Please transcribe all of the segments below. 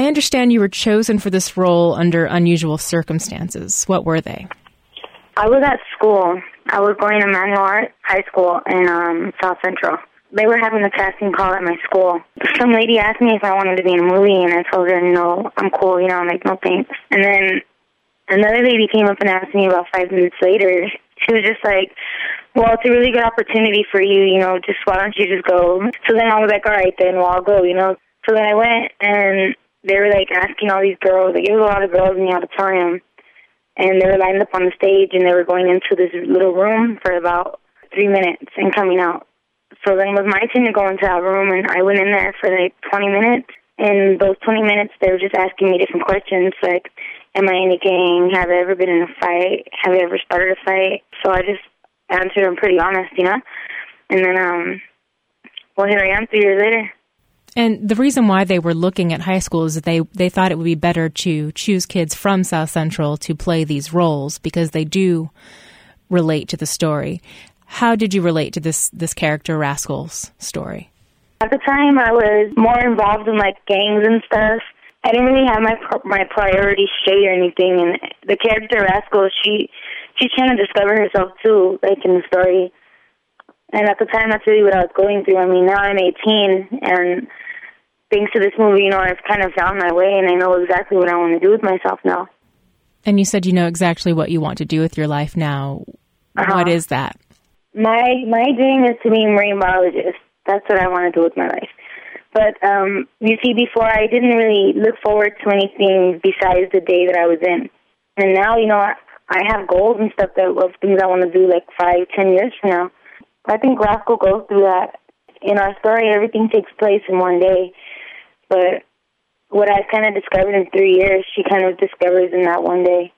I understand you were chosen for this role under unusual circumstances. What were they? I was at school. I was going to Manual Art High School in South Central. They were having a casting call at my school. Some lady asked me if I wanted to be in a movie, and I told her, no, I'm cool, you know, I'm like, no thanks. And then another lady came up and asked me about 5 minutes later. She was just like, well, it's a really good opportunity for you, you know, just why don't you just go? So then I was like, all right, then, well, I'll go, you know. So then I went, and they were, like, asking all these girls. Like, there was a lot of girls in the auditorium, and they were lined up on the stage, and they were going into this little room for about 3 minutes and coming out. So then it was my turn to go into that room, and I went in there for, like, 20 minutes. And those 20 minutes, they were just asking me different questions, like, am I in a gang? Have I ever been in a fight? Have I ever started a fight? So I just answered them pretty honest, you know? And then, well, here I am 3 years later. And the reason why they were looking at high school is that they thought it would be better to choose kids from South Central to play these roles because they do relate to the story. How did you relate to this character, Rascal's story? At the time, I was more involved in, like, gangs and stuff. I didn't really have my priorities straight or anything. And the character, Rascal, she's trying to discover herself, too, like, in the story. And at the time, that's really what I was going through. I mean, now I'm 18, and thanks to this movie, you know, I've kind of found my way, and I know exactly what I want to do with myself now. And you said you know exactly what you want to do with your life now. What is that? My dream is to be a marine biologist. That's what I want to do with my life. But, you see, before I didn't really look forward to anything besides the day that I was in. And now, you know, I have goals and stuff of things I want to do like 5-10 years from now. I think Rascal goes through that. In our story, everything takes place in one day. But what I've kind of discovered in 3 years, she kind of discovers in that one day.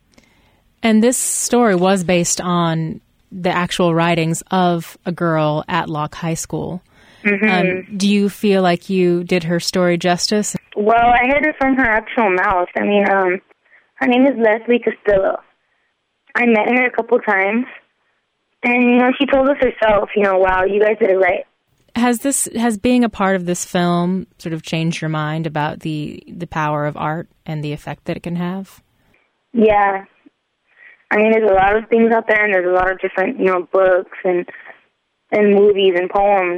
And this story was based on the actual writings of a girl at Locke High School. Mm-hmm. Do you feel like you did her story justice? Well, I heard it from her actual mouth. I mean, her name is Leslie Castillo. I met her a couple times. And, you know, she told us herself, you know, wow, you guys did it right. Has being a part of this film sort of changed your mind about the power of art and the effect that it can have? Yeah. I mean, there's a lot of things out there, and there's a lot of different, you know, books and movies and poems.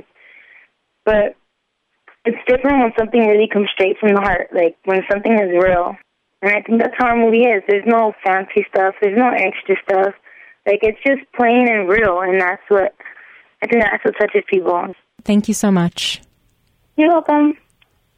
But it's different when something really comes straight from the heart, like when something is real. And I think that's how our movie is. There's no fancy stuff. There's no extra stuff. Like, it's just plain and real, and I think that's what touches people. Thank you so much. You're welcome.